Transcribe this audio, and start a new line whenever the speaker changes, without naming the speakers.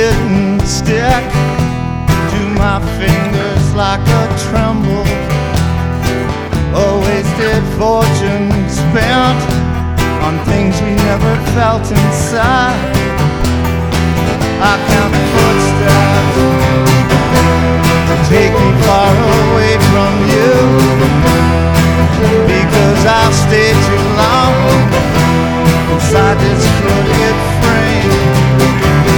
didn't stick to my fingers like a tremble. A wasted fortune spent on things we never felt inside.